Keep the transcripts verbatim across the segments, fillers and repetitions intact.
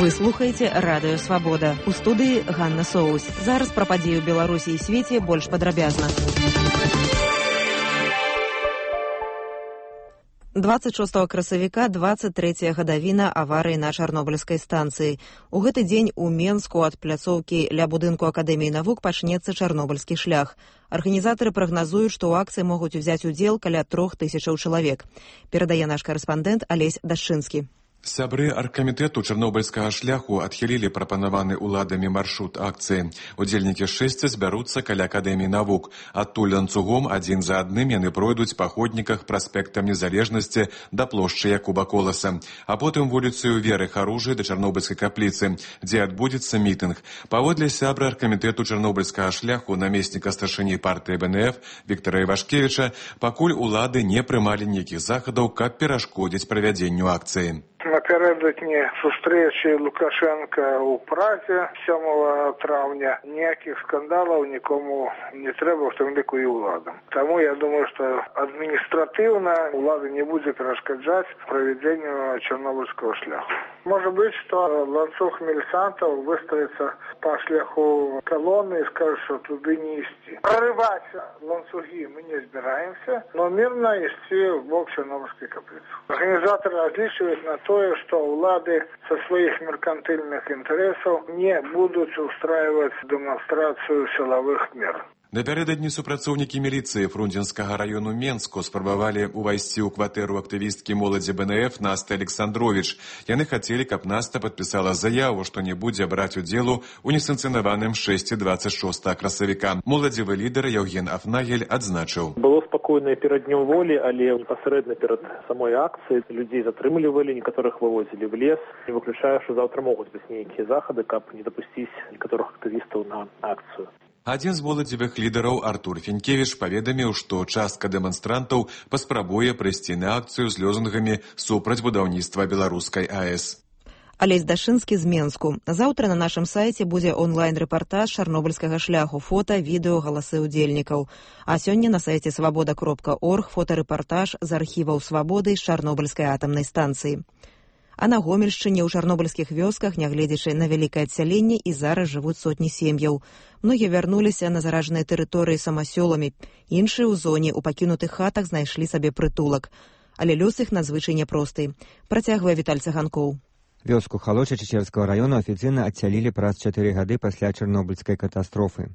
Вы слухаеце радыё Свабода. У студыі Ганна Соус. Зараз пра падзеі ў Беларусі і свеце больш падрабязна. дваццаць шостага красавіка дваццаць трэцяя гадавіна аварыі на чарнобыльскай станцыі. У гэты дзень у Менску ад пляцоўкі ля будынку Акадэміі навук пачнецца чарнобыльскі шлях. Арганізатары прагназуюць, што ў акцыі могуць узяць удзел каля трох тысячаў чалавек. Перадае наш карэспандэнт Алесь Дашчынскі. Сябры аргкамітэту чарнобыльскага шляху адхілілі прапанаваны ўладамі маршрут акцыі. Удзельнікі шэсця збяруцца каля Акадэміі навук. Адтуль ланцугом адзін за адным яны пройдуць па ходніках праспектам Незалежнасці да плошчы Якуба Коласа, а потым вуліцаю Веры Харужы да Чарнобыльскай капліцы, дзе адбудзецца мітынг. Паводле сябра аргкамітэту чарнобыльскага шляху намесніка старшыні партыі Бэ Эн Эф Віктара Івашкевіча, пакуль улады не прымалі ніякіх захадаў, каб перашкодзіць правядзенню акцыі. Напередодні зустрічі Лукашенка у Празі сьомого травня ніяких скандалів нікому не треба, в тому ліку і владам. Тому я думаю, що адміністративно влада не буде перешкоджати проведенню Чорнобильського шляху. Може бути, що ланцюг міліціантів вистроїться по шляху колони і скаже, що туди не йти. Проривати ланцюги ми не збираємося, але мирно йти в бок Чорнобильської каплиці. Організатори розлічують на то, что улады со своих меркантильных интересов не будут устраивать демонстрацию силовых мер. Напярэдадні супрацоўнікі міліцыі Фрунзенскага раёну Менску спрабавалі ўвайсці ў кватэру актывісткі моладзі Бэ Эн Эф Насты Александровіч. Яны хацелі, каб Наста падпісала заяву, што не будзе браць удзелу ў несанкцыянаваным шэсці дваццаць шостага красавіка. Моладзевы лідар Яўген Афнагель адзначыў. Было спакойна перад днём волі, але непасрэдна перад самой акцыяй людзей затрымлівалі, некаторых вывозілі в лес. Не выключаю, што заўтра могуць быць нейкія захады, каб не дапусціць некаторых актывістаў на акцыю. Адзін з моладзевых лідараў Артур Фенкевіч паведаміў, што частка дэманстрантаў паспрабуе прыйсці на акцыю з лозунгамі супраць будаўніцтва беларускай А Эс. Алесь Дашчынскі з Менску. Заўтра на нашым сайце будзе онлайн-рэпартаж чарнобыльскага шляху, фота, відэо, галасы ўдзельнікаў. А сёння на сайце свабода кропка орг фотарэпартаж з архіваў Свабоды з чарнобыльскай атамнай станцыі. А на Гомельшчыне ў чарнобыльскіх вёсках, нягледзячы на вялікае адсяленне, і зараз жывуць сотні сем'яў. Многія вярнуліся на заражаныя тэрыторыі самасёламі, іншыя ў зоне ў пакінутых хатах знайшлі сабе прытулак. Але лёс іх надзвычай няпросты. Працягвае Віталь Цаганкоў. Вёску Халоча Чечерскага раёна афіцыйна адсялілі праз чатыры гады пасля чарнобыльскай катастрофы.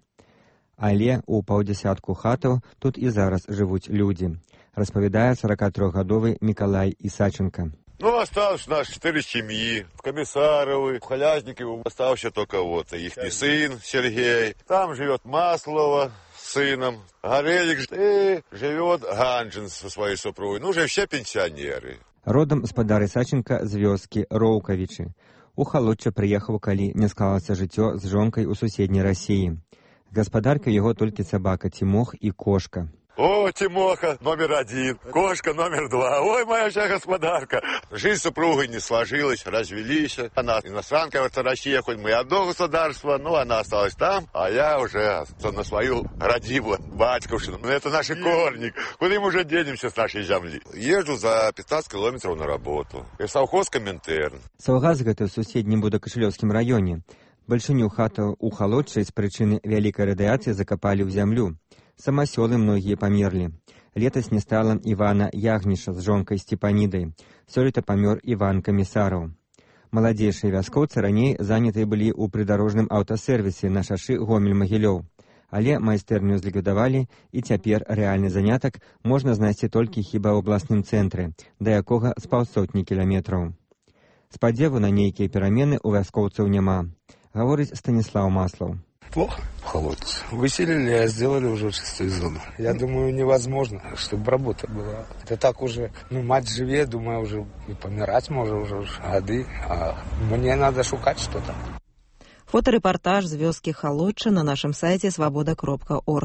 Але ў паўдзясятку хатаў тут і зараз жывуць людзі, распавядае сорокатрохгадовы Мікалай Ісаченко. Ну, осталось наши четыре семьи, Комиссаровы, Холязнике, остался только вот их сын Сергей. Там живет Маслова с сыном, Горелик, и живет Ганжин со своей супругой. Ну, уже все пенсионеры. Родом спадар Ісаченка з вёскі Роўкавічы. У Халочча прыехаў, калі не склалася жыццё з жонкай у суседняй Расіі. Гаспадарка яго толькі сабака Тимох і кошка. О, Тимоха номер один, кошка номер два. Ой, моя вся господарка. Жизнь супругой не сложилась, развелись. Она иностранка, это Россия, хоть мы одно государство, но она осталась там, а я уже на свою родивую батьковщину. Это наши корни. Куда мы уже денемся с нашей земли? Езжу за пятнадцать километров на работу. И совхоз Коминтерн. Саўгас гэта ў суседнім Будакашылёўскім раёне. Бальшыню хатаў у Халоччы з прычыны вялікай радыяцыі закапалі ў зямлю. Самасёлы многія памерлі. Летась не стала Івана Ягніша з жонкай Степанідай. Сёлета памёр Іван Камісараў. Маладзейшыя вяскоўцы раней занятыя былі ў прыдарожным аўтасервісе на шашы Гомель-Магілёў. Але майстэрню зліквідавалі, і цяпер рэальны занятак можна знайсці толькі хіба ў абласным цэнтры, да якога з паўсотні кіламетраў. Спадзеву на нейкія перамены ў вяскоўцаў няма, гаворыць Станіслаў Маслаў. Плохо в холодце. Выселили, а сделали уже чистую зону. Я думаю, невозможно, чтобы работа была. Это так уже, ну, мать живее, думаю, уже и помирать может уже годы. А мне надо шукать что-то. Фотарэпартаж з вёскі Халочча на нашым сайце свабода кропка орг.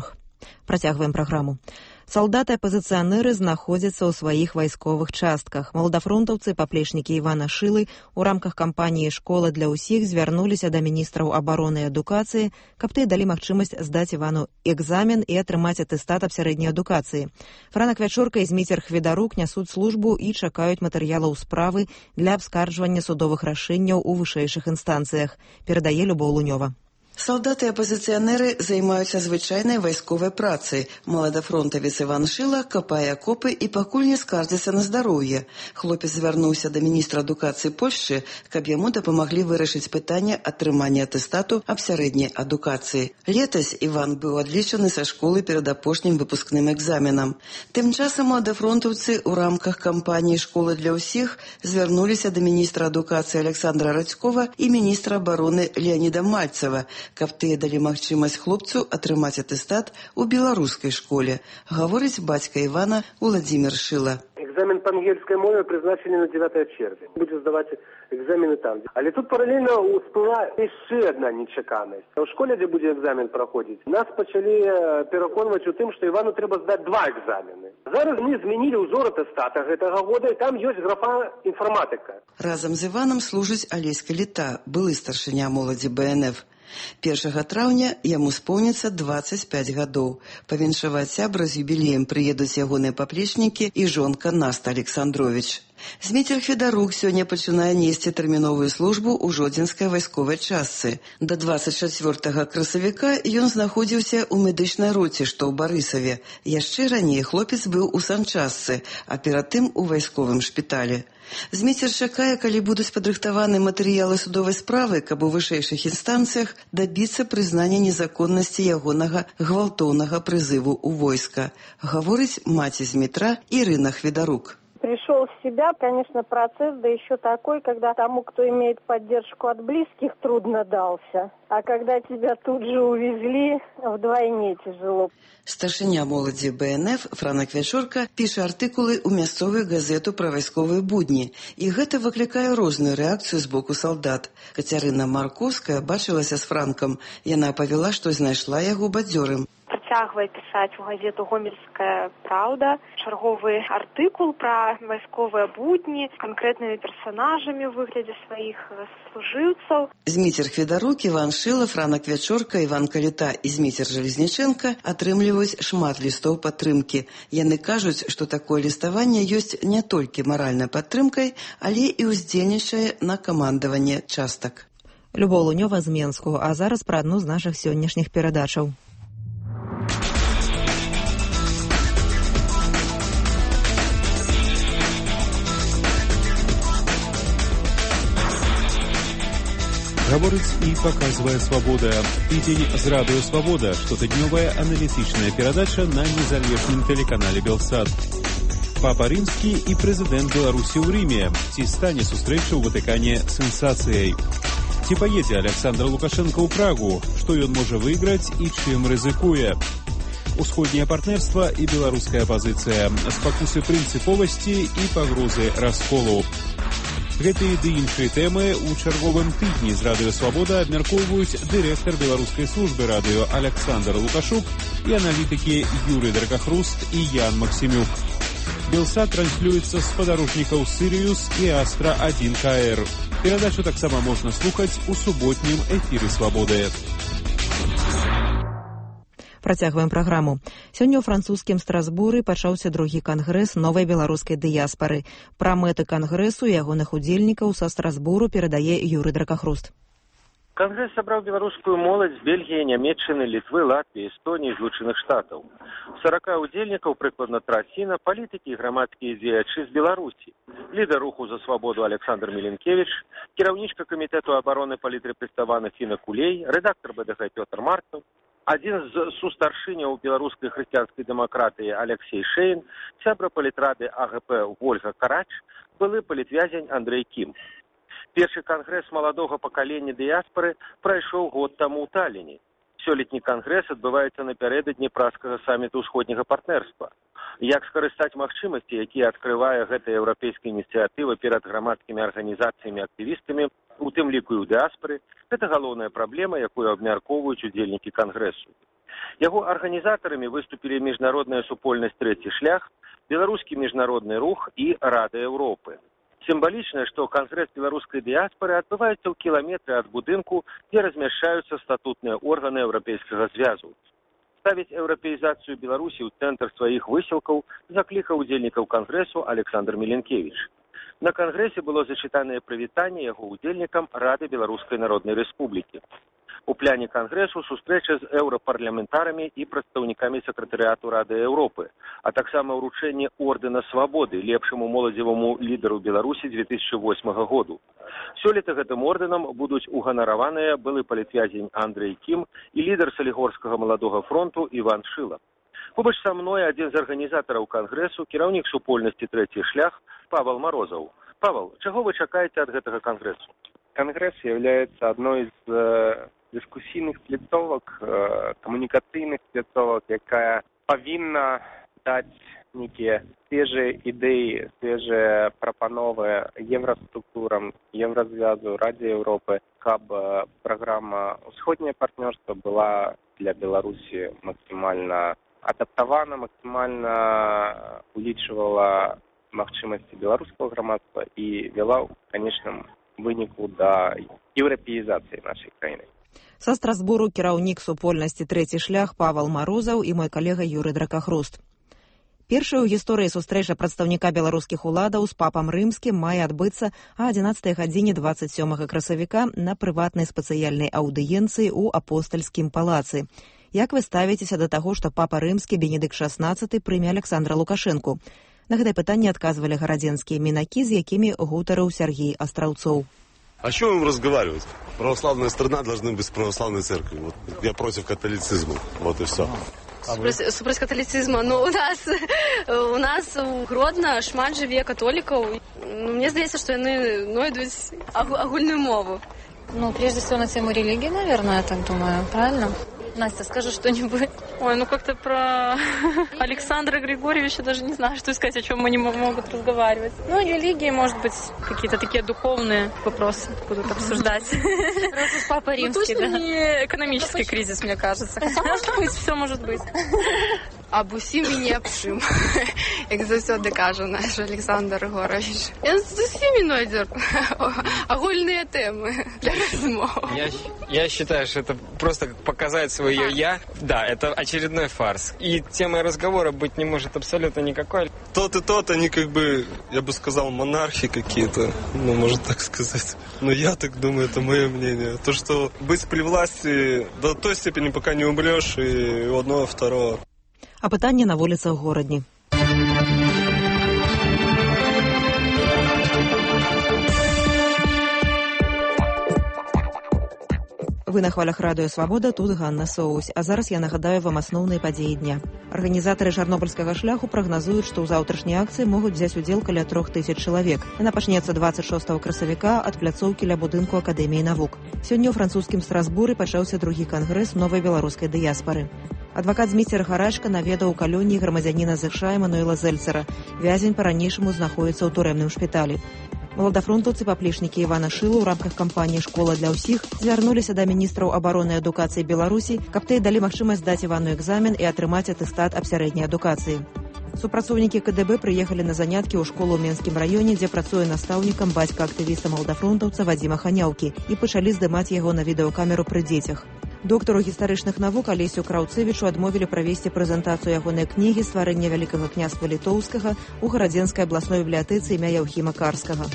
Працягваем праграму. Салдаты-апазіцыянеры знаходзяцца ў сваіх вайсковых частках. Маладафронтаўцы, паплечнікі Івана Шылы у рамках кампаніі «Школа для ўсіх» звярнуліся да міністраў абароны і адукацыі, каб тыя далі магчымасць здаць Івану экзамен і атрымаць атэстат аб сярэдняй адукацыі. Франак Вячорка і Зміцер Хведарук нясуць службу і чакаюць матэрыялаў справы для абскарджвання судовых рашэнняў у вышэйшых інстанцыях, перадае Любоў Лунёва. Салдаты-апазіцыянеры займаюцца звычайнай вайсковай працай. Маладафронтавец Іван Шыла капае акопы і пакуль не скардзіцца на здароўе. Хлопец звярнуўся да міністра адукацыі Польшчы, каб яму дапамаглі вырашыць пытанне атрымання атэстату аб сярэдняй адукацыі. Летась Іван быў адлічаны са школы перад апошнім выпускным экзаменам. Тым часам маладафронтаўцы ў рамках кампаніі «Школа для ўсіх» звярнуліся да міністра адукацыі Александра Радзькова і міністра абароны Леаніда Мальцева, каб тыя далі магчымасць хлопцу атрымаць атэстат у беларускай школе, гаворыць бацька Івана Уладзімір Шыла. Экзамен по ангельской мове призначены на девятое червня. Будем сдавать экзамены там. Але тут параллельно всплыла еще одна нечаканность. В школе, где будет экзамен проходить, нас почали переконывать у тым, что Ивану треба сдать два экзамены. Зараз мы зменили узор атэстата гэтага года, и там есть графа информатика. Разом з Іваном служыць Алесь Каліта, былы старшыня моладзі Бэ Эн Эф. першага траўня яму споўніцца дваццаць пяць гадоў. Павіншаваць сябра з юбілеем прыедуць ягоныя паплечнікі і жонка Наста Александрович. Зміцер Хведарук сёння пачынае несці тэрміновую службу ў жодзінскай вайсковай частцы. Да дваццаць чацвёртага красавіка ён знаходзіўся ў медычнай роце, што ў Барысаве. Яшчэ раней хлопец быў у санчастцы, а перад тым у вайсковым шпіталі. Зміцер чакае, калі будуць падрыхтаваны матэрыялы судовай справы, каб у вышэйшых інстанцыях дабіцца прызнання незаконнасці ягонага гвалтоўнага прызыву ў войска, гаворыць маці Змітра Ірына Хведарук. Пришел в себя, конечно, процесс, да еще такой, когда тому, кто имеет поддержку от близких, трудно дался. А когда тебя тут же увезли, вдвойне тяжело. Старшыня моладзі Бэ Эн Эф Франак Вячорка піша артыкулы ў мясцовую газету пра вайсковыя будні. І гэта выклікае розную рэакцыю з боку салдат. Кацярына Маркоўская бачылася з Франкам. Яна павяла, што знайшла яго бадзёрым. Працягвае пісаць у газету «Гомельская правда» чарговы артыкул пра вайсковыя будні з канкрэтнымі персанажамі ў выглядзе сваіх служыўцаў. Зміцер Хведарук, Іван Шыла, Франак Вячорка, Іван Каліта і Зміцер Жалезнічэнка атрымліваюць шмат лістоў падтрымкі. Яны кажуць, што такое ліставанне ёсць не толькі маральнай падтрымкай, але і ўздзейнічае на камандаванне частак. Любоў Лунёва з Менску, а зараз пра адну з нашых сённяшніх перадачаў. Гаворыць і паказвае «Свабода». Тыдзень з радыё «Свабода», штотыднёвая аналітычная перадача на незалежным тэлеканале «Белсат». Папа Рымскі і прэзідэнт Беларусі ў Рыме. Ці стане сустрэча ў Ватыкане сенсацыяй? Ці паедзе Александр Лукашенко ў Прагу? Што ён можа выйграць і чым рызыкуе? Усходняе партнерства і беларуская апазіцыя. Спакусы прынцыповасці і пагрозы расколу. Гэтыя ды іншыя тэмы ў чарговым тыдні з радыё «Свабода» абмяркоўваюць дырэктар беларускай службы радыё Александр Лукашук і аналітыкі Юрый Дракахруст і Ян Максімюк. «Белсат» транслюецца з спадарожнікаў «Сірыюс» і «Астра один К Р». Перадачу таксама можна слухаць у суботнім эфіры «Свабоды». Працягваем праграму. Сёння ў французскім Страсбуры пачаўся другі кангрэс новай беларускай дыяспары. Пра мэты кангрэсу і ягоных удзельнікаў са Страсбуру перадае Юрый Дракахруст. Кангрэс сабраў беларускую моладзь з Бельгіі, Нямецчыны, Літвы, Латвіі, Эстоніі, Злучаных Штатаў. сорока удзельнікаў, прыкладна траціна, палітыкі і грамадскія дзеячы з Беларусі. Лідар руху за свабоду Александр Міленкевіч, кіраўнічка камітэту абароны палітрэпрэставаных Інна Кулей, рэдактар Бэ Дэ Гэ Пётр Маркаў, адзін з сустаршыняў беларускай хрысціянскай дэмакратыі Алексей Шейн, сябра палітрады А Гэ Пэ Вольга Карач, былы палітвязень Андрэй Кім. Першы кангрэс маладога пакалення дыяспары прайшоў год таму ў Талліне. Сёлетні кангрэс адбываецца напярэдадні пражскага саміту ўсходняга партнерства. Як скарыстаць магчымасці, якія адкрывае гэтая еўрапейская ініцыятыва перад грамадскімі арганізацыямі і актывістамі, у тым ліку і ў дыяспары, гэта галоўная праблема, якую абмяркоўваюць удзельнікі кангрэсу. Яго арганізатарамі выступілі міжнародная супольнасць «Трэці шлях», беларускі міжнародны рух і Рада Еўропы. Сімвалічна, што кангрэс беларускай дыяспары адбываецца ў кіламетры ад будынку, дзе размяшчаюцца статутныя органы Еўрапейскага звязу. Ставіць еўрапеізацыю Беларусі ў цэнтр сваіх высілкаў заклікаў удзельнікаў кангрэсу Александр Міленкевіч. На кангрэсе было зачытанае прывітанне яго удзельнікам Рады Беларускай Народнай Рэспублікі. У пляне кангрэсу сустрэча з еўрапарламентарамі і прадстаўнікамі сакратарыяту Рады Еўропы, а таксама ўручэнне ордэна свабоды лепшаму моладзеваму лідару Беларусі две тысячи восьмага году. Сёлета гэтым ордэнам будуць уганараваныя былы палітвязень Андрэй Кім і лідар Салігорскага маладога фронту Іван Шыла. Побач са мной адзін з арганізатараў кангрэсу, кіраўнік супольнасці «Трэці шлях» Павел Морозов. Павел, чаго вы чакаеце ад гэтага кангрэсу? Конгресс является одной из э, дискуссийных плитовок, э, коммуникацийных плитовок, якая повинна дать некие свежие идеи, свежие пропановы евроструктурам, Еврозвязу, Раде Европы, чтобы программа «Усходнее партнерство» была для Беларуси максимально адаптована, максимально увеличивала магчимости белорусского громадства и вела в конечном выніку да еўрапеізацыі нашай краіны. Са Страсбуру кіраўнік супольнасці «Трэці шлях» Павел Морозов і мой калега Юры Дракахруст. Першая ў гісторыі сустрэча прадстаўніка беларускіх уладаў з папам рымскім мае адбыцца а адзінаццатай гадзіне дваццаць сёмага красавіка на прыватнай спецыяльнай аўдыенцыі ў апостальскім палацы. Як вы ставіцеся да таго, што папа рымскі Бенедыкт шаснаццаты прыме Александра Лукашэнку? На гэтае пытанне адказвалі гарадзенскія мінакі, з якімі гутарыў Сергей Астраўцоў. О чем им разговаривать? Православная страна должны быть с православной церковью. Вот. Я против католицизма. Вот и все. Супроць католицизма. Ну, у нас, у нас у Гродно шмат жыве католиков. Ну, мне здаецца, что яны знойдуць агульную мову. Ну, прежде всего на тему религии, наверное, я так думаю. Правильно? Настя, скажи что-нибудь. Ой, ну как-то про Александра Григорьевича даже не знаю, что сказать, о чем они могут разговаривать. Ну, религии, может быть, какие-то такие духовные вопросы будут обсуждать. Просто с Папой Римским, да? Не экономический кризис, мне кажется. Хотя, может быть, все может быть. Аб усім і не аб чым, як заўсёды кажа наш Александр Григорович. Ён з усімі знойдзе агульныя тэмы для размов. Я, я считаю, что это просто показать свое «я». Да, это очередной фарс. И темой разговора быть не может абсолютно никакой. Тот и тот, они как бы, я бы сказал, монархи какие-то, ну, можно так сказать. Но я так думаю, это мое мнение. То, что быть при власти до той степени, пока не умрешь, и у одного, второго. А пытанне на вуліцах горадні. Вы на хвалях радыё «Свабода», тут Ганна Соусь. А зараз я нагадаю вам асноўныя падзеі дня. Арганізатары чарнобыльскага шляху прагназуюць, што ў заўтрашняй акцыі могуць взяць удзел каля трох тысяч чалавек. Яна пачнецца дваццаць шостага красавіка ад пляцоўкі ля будынку Акадэміі навук. Сёння ў французскім Страсбуры пачаўся другі кангрэс новай беларускай дыяспары. Адвакат Зміцер Гарачка наведаў у калоніі грамадзяніна ЗША Эмануэла Зельцера. Вязень па-ранейшаму знаходзіцца ў турэмным шпіталі. Маладафронтаўцы паплечнікі Івана Шылу ў рамках кампаніі «Школа для ўсіх» звярнуліся да міністраў абароны і адукацыі Беларусі, каб тыя далі магчымасць здаць Івану экзамен і атрымаць атэстат аб сярэдняй адукацыі. Супрацоўнікі КДБ прыехалі на заняткі ў школу ў Менскім раёне, дзе працуе настаўнікам бацька актывіста маладафронтаўца Вадзіма Ханяўкі, і пачалі здымаць яго на відэакамеру пры дзецях. Доктару гістарычных навук Алесю Краўцевічу адмовілі правесці прэзентацыю ягонай кнігі «Стварэнне вялікага княства літоўскага» у гарадзенскай абласной бібліятэцы імя Яўхіма Карскага.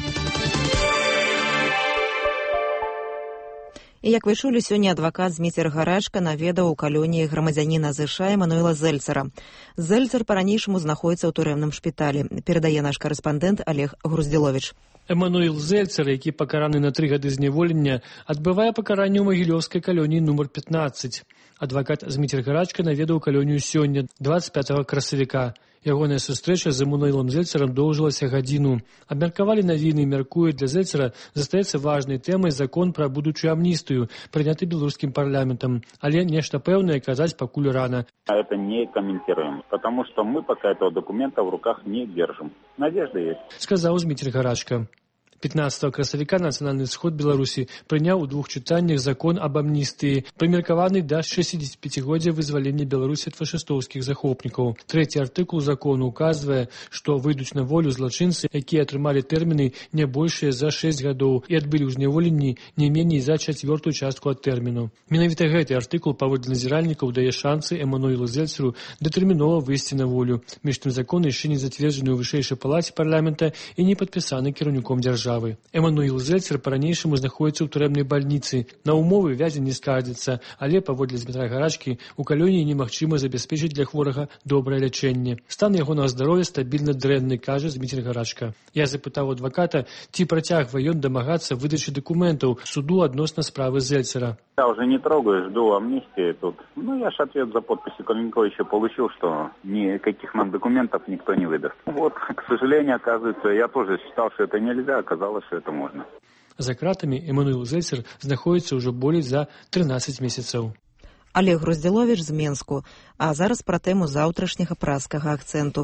І як вы чулі, сёння адвакат Зміцер Гарачка наведаў у калоніі грамадзяніна ЗША Эмануэла Зельцера. Зельцер па-ранейшаму знаходіцца ў турэмным шпіталі. Перадае наш карэспандэнт Олег Груздзіловіч. Эмануэл Зельцер, які пакараны на тры гады зняволення, адбывае пакаранне ў магілёўскай калоніі нумар пятнаццаць. Адвакат Зміцер Гарачка наведаў калонію сёння, дваццаць пятага красавіка. Ягоная сустрэча з Эмануэлам Зельцерам доўжылася гадзіну. Абмеркавалі навіны, мяркуюць, для Зельцера застаецца важнай тэмай закон пра будучую амністыю, прыняты беларускім парламентам. Але нешта пэўнае казаць пакуль рана. Это не комментируем, потому что мы пока этого документа в руках не держим. Надежда есть. Сказаў Зміцер Гарачка. пятнадцатого красавіка Нацыянальны сход Беларусі прыняў у двух чытаннях закон аб амністыі, прымеркаваны да шэсцідзесяціпяцігоддзя вызвалення Беларусі ад фашыстоўскіх захопнікаў. Трэці артыкул закону указвае, што выйдуць на волю злачынцы, якія атрымалі тэрміны не большыя за шэсць гадоў і адбылі ў зняволенні не меней за чацвёртую частку ад тэрміну. Менавіта гэты артыкул паводле назіральнікаў дае шансы Эммануэлу Зельцеру датэрмінова выйсці на волю. Між тым закон яшчэ не зацверджаны ў вышэйшай палаце парламента і не падпісаны кіраўніком дзяржавы. Эммануэл Зельцер па-ранейшаму знаходзіцца ў турэмнай бальніцы. На умовы вязень не скардзіцца, але паводле Змітра Гарачкі у калоніі немагчыма забяспечыць для хворага добрае лячэнне. Стан ягонага здароўя стабільна дрэнны, кажа Змітр Гарачка. Я запытаў адваката, ці працягвае ён дамагацца выдачы дакументаў суду адносна справы Зельцера. Я уже не трогаю, жду амнистии тут. Ну, я же ответ за подписью Калинкова еще получил, что никаких нам документов никто не выдаст. Вот, к сожалению, оказывается, я тоже считал, что это нельзя, оказалось, что это можно. За кратамі Эммануэл Зельцер знаходзіцца ўжо болей за трынаццаць месяцаў. Олег Груздзіловіч з Менску. А зараз пра тэму заўтрашняга праскага акцэнту.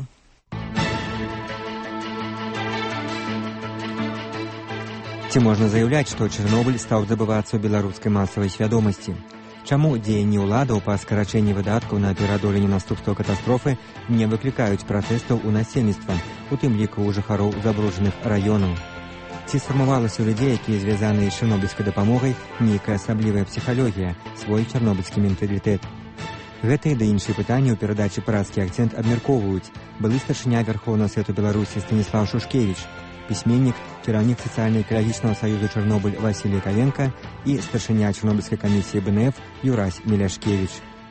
Ці можна заяўляць, што Чарнобыль стаў забывацца ў беларускай масавай свядомасці? Чаму дзеянні ўладаў па скарачэнні выдаткаў на пераадоленне наступстваў катастрофы не выклікаюць пратэстаў у насельніцтва, у тым ліку ў жыхароў забруджаных раёнаў? Ці сфармавалася ў людзей, якія звязаныя з чарнобыльскай дапамогай, нейкая асаблівая псіхалогія, свой чарнобыльскі менталітэт? Гэтыя ды іншыя пытанні ў перадачы «Праскі акцэнт» абмяркоўваюць былы старшыня Вярхоўнага Свету Беларусі Станіслав Шушкевіч, пісьменнік, кіраўнік сацыяльна-экалагічнага саюзу «Чарнобыль» Васілій Каленка і старшыня Чарнобыльскай камісіі бэ эн эф Юрась Міляшкевіч.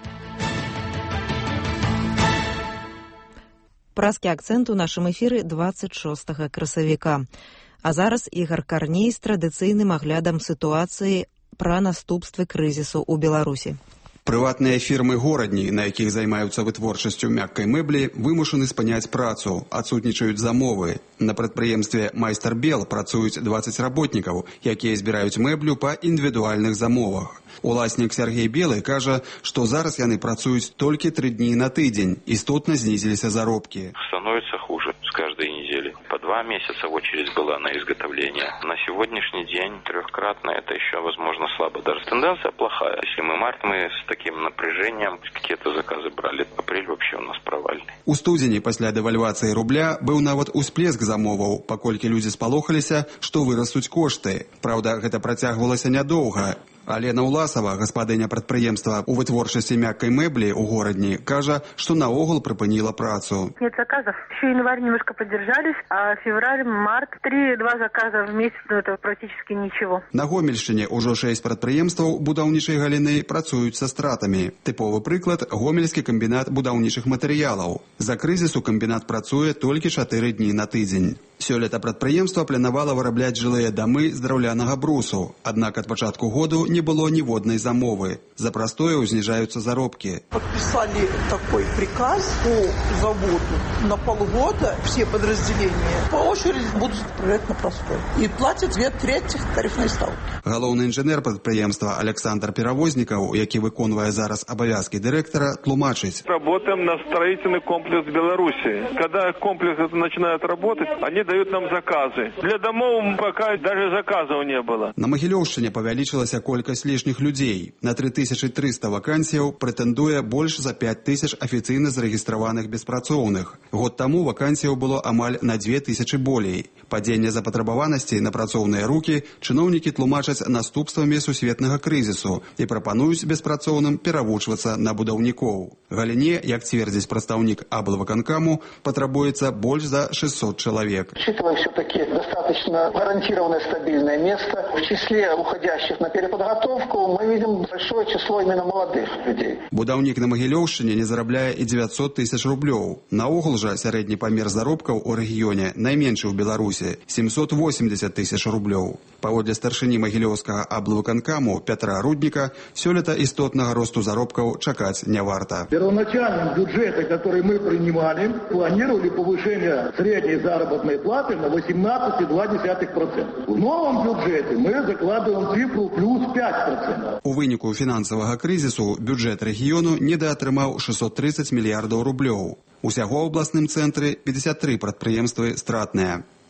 Праскі акцэнт у нашым эфіры дваццаць шостага красавіка. А зараз Ігар Карней з традыцыйным аглядам сітуацыі пра наступствы крызісу ў Беларусі. Прыватныя фірмы горадні, на якіх займаюцца вытворчасцю мяккай мэблі, вымушаны спыняць працу, адсутнічаюць замовы. На прадпрыемстве «Майстар Бел» працуюць дваццаць работнікаў, якія збіраюць мэблю па індывідуальных замовах. Уласнік Сергей Белы кажа, што зараз яны працуюць толькі тры дні на тыдзень, істотна знізіліся заробкі. Становится хуже с каждой недели. По два месяца очередь была на изготовление. На сегодняшний день трехкратно это еще, возможно, слабо. Даже тенденция плохая. Если мы март, мы с таким напряжением какие-то заказы брали. Апрель вообще у нас провальный. У студзені пасля дэвальвацыі рубля быў нават усплеск замоваў, паколькі людзі спалохаліся, што вырастуць кошты. Праўда, гэта працягвалася нядоўга. Алена Уласова, гаспадыня прадпрыемства у вытворчасці мяккай мэблі ў горадні, кажа, што наогул прыпыніла працу. Нет заказов. Еще январь немножко поддержались, а февраль, март, три-два заказа в месяц, ну это практически ничего. На Гомельшчыне ўжо шэсць прадпрыемстваў будаўнічай галіны працуюць са стратамі. Тыповы прыклад – Гомельскі камбінат будаўнічых матэрыялаў. За крызісу камбінат працуе толькі чатыры дні на тыдзень. Сёлета прадпрыемства планавала вырабляць жылыя дамы з драўлянага брусу, аднак ад пачатку году не было ніводнай замовы. За прастою зніжаюцца заробкі. Подписали такой приказ по заводу на полгода. Все подразделения по очереди будут отправлять на простой. И платят две трети тарифной ставки. Галоўны інжынер прадпрыемства Александр Перавознікаў, які выконвае зараз абавязкі дырэктара, тлумачыць. Работаем на строительный комплекс Беларуси. Когда комплекс начинает работать, они дают нам заказы. Для домов пока даже заказов не было. На Магілёўшчыне павялічылася колькасць лішніх людзей. На тры тысячы трыста вакансіяў прэтэндуе больш за пяць тысяч афіцыйна зарэгістраваных беспрацоўных. Год таму вакансіяў было амаль на дзве тысячы болей. Падзенне запатрабаванасці на працоўныя рукі чыноўнікі тлумачаць наступствамі сусветнага крызісу і прапануюць беспрацоўным перавучвацца на будаўнікоў. Галіне, як цвердзіць прадстаўнік аблвыканкаму, патрабуецца больш за шестьсот человек. Учитывая все-таки достаточно гарантированное стабильное место, в числе уходящих на переподготовку мы видим большое число именно молодых людей. Будаўнік на Магілёўшчыне не зарабляе і дзевяцьсот тысяч рублёў. Наогул жа сярэдні памер заробкаў у рэгіёне найменшы ў Беларусі – семьсот восемьдесят тысяч рублёў. Паводле старшыні Магілёўскага аблвыканкаму Пятра Рудніка, сёлета істотнага росту заробкаў чакаць не варта. Первоначальном бюджете, который мы принимали, планировали повышение средней заработной платы на восемнадцать целых два десятых процента. В новом бюджете мы закладываем цифру плюс пять процентов. У выніку фінансавага крызісу бюджэт рэгіёну недаатрымаў шестьсот тридцать мільярдаў рублёў. Усяго ў абласным цэнтры пятьдесят три прадпрыемствы стратныя.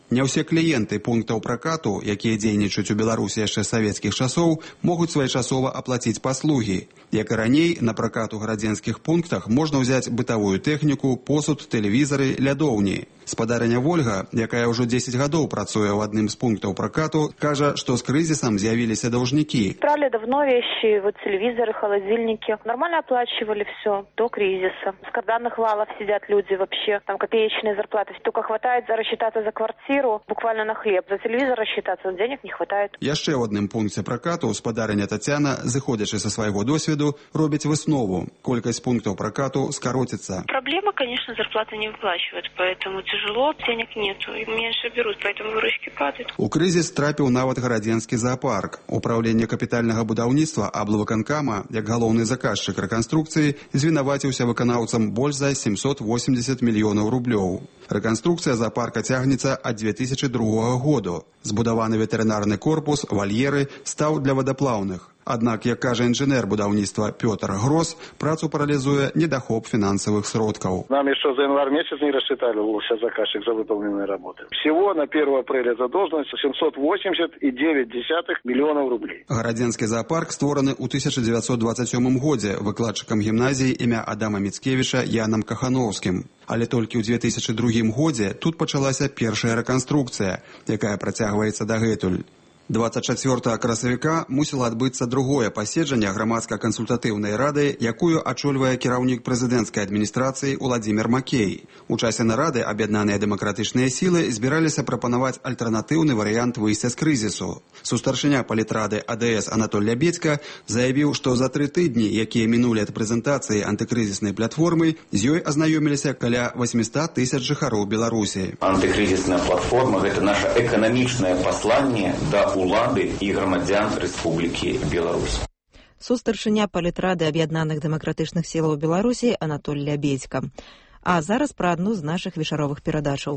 Не ўсе кліенты пунктаў пракату, якія дзейнічаюць у Беларусі яшчэ з савецкіх часоў, могуць своечасова аплаціць паслугі. Як і раней, на пракат у гарадзенскіх пунктах можна ўзяць бытавую тэхніку, посуд, тэлевізары, лядоўні. Спадарыня Вольга, якая ўжо дзесяць гадоў працуе ў адным з пунктаў пракату, кажа, што з крызісам з'явіліся даўжнікі. Брали давно вещи, вот телевизоры, холодильники. Нормально оплачивали все до кризиса. В карданных валах сидят люди вообще, там копеечные зарплаты. Только хватает за рассчитаться за квартиру, буквально на хлеб. За телевизор рассчитаться, денег не хватает. Яшчэ ў адным пункце пракату спадарыня Тацяна, зыходзячы са свайго досведу, робіць выснову. Колькасць пунктаў пракату скароціцца. Проблема, конечно, зарплаты не выплачивают, поэтому тяжело, денег нету, и меньше берут, поэтому выручки падают. У крызіс трапіў нават гарадзенскі зоопарк. Управленне капітальнага будаўніцтва аблвыканкама, як галоўны заказчык рэканструкцыі, звінаваціўся выканаўцам больш за семьсот восемьдесят мільёнаў рублёў. Рэканструкцыя зоопарка цягнецца ад две тысячи другога году. Збудаваны ветэрынарны корпус, вальеры, стаў для вадаплаўных. Аднак, як кажа інжынер будаўніцтва Пётр Грос, працу паралізуе недахоп фінансавых сродкаў. Нам еще за январь месяц не рассчитали вся заказчик за выполненные работы. Всего на первое апреля задолженность семьсот восемьдесят девять миллионов рублей. Гарадзенскі зоопарк створаны ў тысяча дзевяцьсот двадцать сёмым годзе выкладчыкам гімназіі імя Адама Міцкевіча Янам Кахановскім. Але толькі ў две тысячи другім годзе тут пачалася першая рэканструкцыя, якая працягваецца дагэтуль. двадцать чацвёртага красавіка мусіла адбыцца другое паседжанне грамадска-кансультатыўнай рады, якую ачольвае кіраўнік прэзідэнцкай адміністрацыі Уладзімір Макей. У часе нарады аб'яднаныя дэмакратычныя сілы збіраліся прапанаваць альтэрнатыўны варыянт выйсця з крызісу. Сустаршыня палітрады А Дэ Эс Анатоль Лябедзька заявіў, што за тры тыдні, якія мінулі ад прэзентацыі антыкрызіснай платформы, з ёй азнаёміліся каля восемьсот тысяч жыхароў Беларусі. Антыкрызісная платформа – гэта наша эканамічнае пасланне да улады і грамадзян Рэспублікі Беларусь. Сустаршыня палітрады аб'яднаных дэмакратычных сілаў Беларусі Анатоль Лябедзька. А зараз пра адну з нашых вечаровых перадачаў.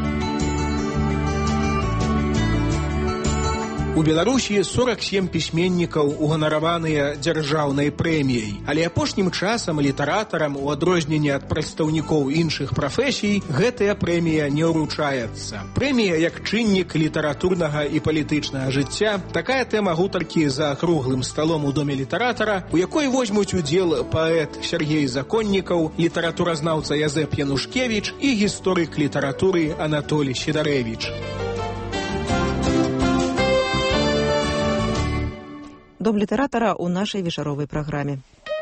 У Беларусі сорок семь пісьменнікаў уганараваныя дзяржаўнай прэміяй, але апошнім часам літаратарам, у адрозненне ад прадстаўнікоў іншых прафесій, гэтая прэмія не ўручаецца. Прэмія як чыннік літаратурнага і палітычнага жыцця, такая тэма гутаркі за круглым сталом у доме літаратара, у якой возьмуць удзел паэт Сергей Законнікаў, літаратуразнаўца Язэп Янушкевіч і гісторык літаратуры Анатолій Сідарэвіч. Дом літаратара ў нашай вечаровай праграме.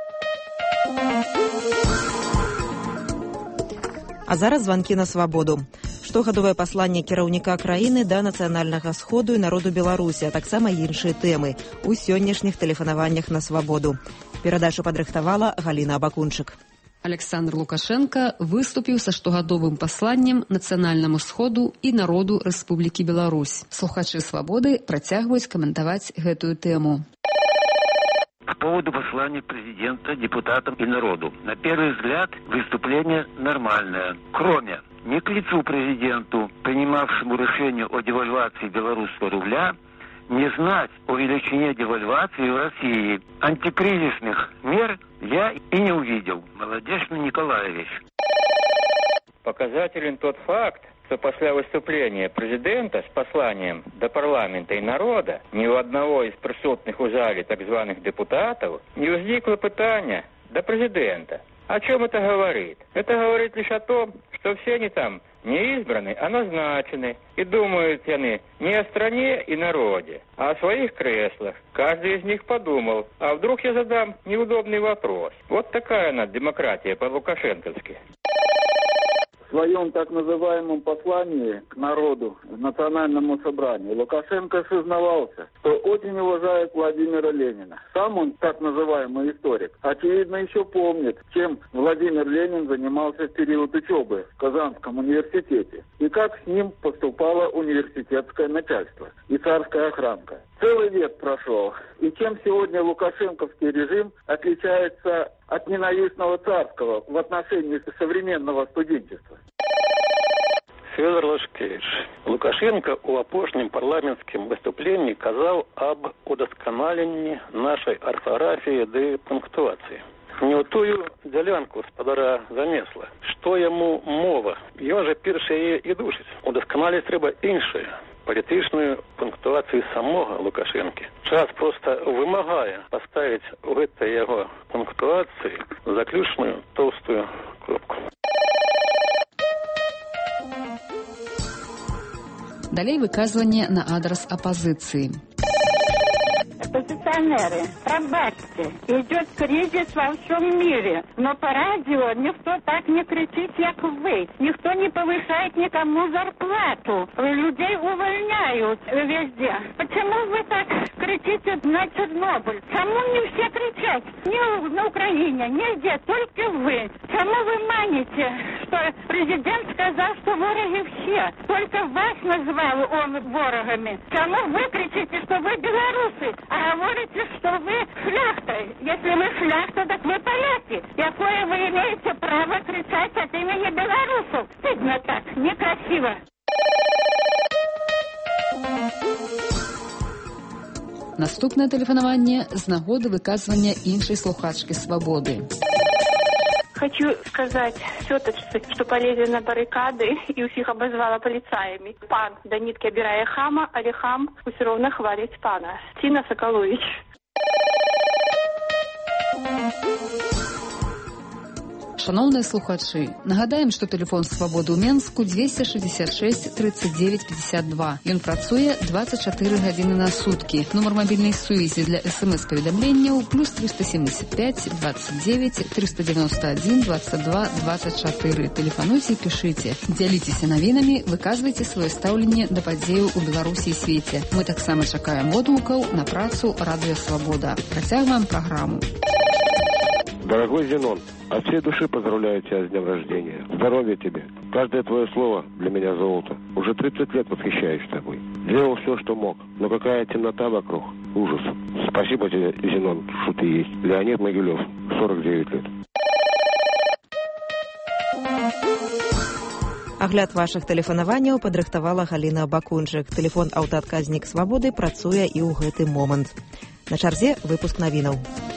А зараз званкі на свабоду. Штогадовае пасланне кіраўніка краіны да нацыянальнага сходу і народу Беларусі, а таксама іншыя тэмы ў сённяшніх тэлефанаваннях на свабоду. Перадачу падрыхтавала Галіна Абакунчык. Александр Лукашенко выступіў са штогадовым пасланнем нацыянальнаму сходу і народу Рэспублікі Беларусь. Слухачы свабоды працягваюць каментаваць гэтую тэму. По поводу послания президента, депутатам и народу. На первый взгляд, выступление нормальное. Кроме, не к лицу президенту, принимавшему решение о девальвации белорусского рубля, не знать о величине девальвации в России. Антикризисных мер я и не увидел. Молодежный Николаевич. Показателен тот факт, что после выступления президента с посланием до парламента и народа ни у одного из присутных в зале так званых депутатов не возникло питания до президента. О чем это говорит? Это говорит лишь о том, что все они там не избраны, а назначены. И думают они не о стране и народе, а о своих креслах. Каждый из них подумал, а вдруг я задам неудобный вопрос. Вот такая она демократия по-лукашенковски. В своем так называемом послании к народу, национальному собранию, Лукашенко сознавался, что очень уважает Владимира Ленина. Сам он, так называемый историк, очевидно еще помнит, чем Владимир Ленин занимался в период учебы в Казанском университете и как с ним поступало университетское начальство и царская охранка. Целый век прошел, и чем сегодня лукашенковский режим отличается от ненавистного царского в отношении современного студенчества? Федор Лашкевич, Лукашенко у апошнім парламенцкім выступленні казаў аб удасканаленні нашай арфаграфіі ды пунктуацыі. Не ў тую дзялянку спадара занесла. Што яму мова? Ён жа першы яе і душыць. Удасканаліць трэба іншае. Палітычную пунктуацыю самога Лукашэнкі. Час проста вымагае паставіць у гэтай яго пунктуацыі заключную тоўстую кропку. Далей выказванне на адрас апозиции. Оппозиционеры, пробачьте, идет кризис во всем мире, но по радио никто так не кричит, как вы. Никто не повышает никому зарплату. Людей увольняют везде. Почему вы так кричите на Чернобыль? Кому не все кричат? Не на Украине, нигде, только вы. Кому вы маните, что президент сказал, что вороги все? Только вас назвал он ворогами. Кому вы кричите, что вы белорусы? А говорите, что вы шляхта. Если вы шляхта, так вы поляки. Какое вы имеете право кричать от имени белорусов? Стыдно так, некрасиво. Наступне тэлефанаванне з нагоды выказвання іншай слухачкі «Свабоды». Хочу сказать все-таки, что полезли на баррикады и усіх обозвала полицаями. Пан до нитки обирая хама, але хам все равно хвалить пана. Тина Соколович. Шановныя слухачы, нагадаем, што тэлефон «Свабоды» ў Менску двести шестьдесят шесть тридцать девять пятьдесят два. Ён працуе двадцать четыре гадзіны на суткі. Нумар мабільнай сувязі для эс-эм-эс-паведамленняў плюс триста семьдесят пять двадцать девять триста девяносто один двадцать два двадцать четыре. Тэлефануйце і пішыце. Дзяліцеся навінамі, выказвайце сваё стаўленне да падзеяў у Беларусі і свеце. Мы таксама чакаем водгукаў на працу «Радыё Свабода». Працягваем праграму. Дорогой Зенон, от всей души поздравляю тебя с днем рождения. Здоровья тебе. Каждое твое слово для меня золото. Уже тридцать лет восхищаюсь тобой. Делал все, что мог. Но какая темнота вокруг. Ужас. Спасибо тебе, Зенон, что ты есть. Леонид Могилев, сорок девять лет. Агляд вашых тэлефанаванняў падрыхтавала Галіна Бакунчык. Тэлефон аўтаадказнік «Свабоды» працуе і ў гэты момант. На чарзе выпуск навінаў.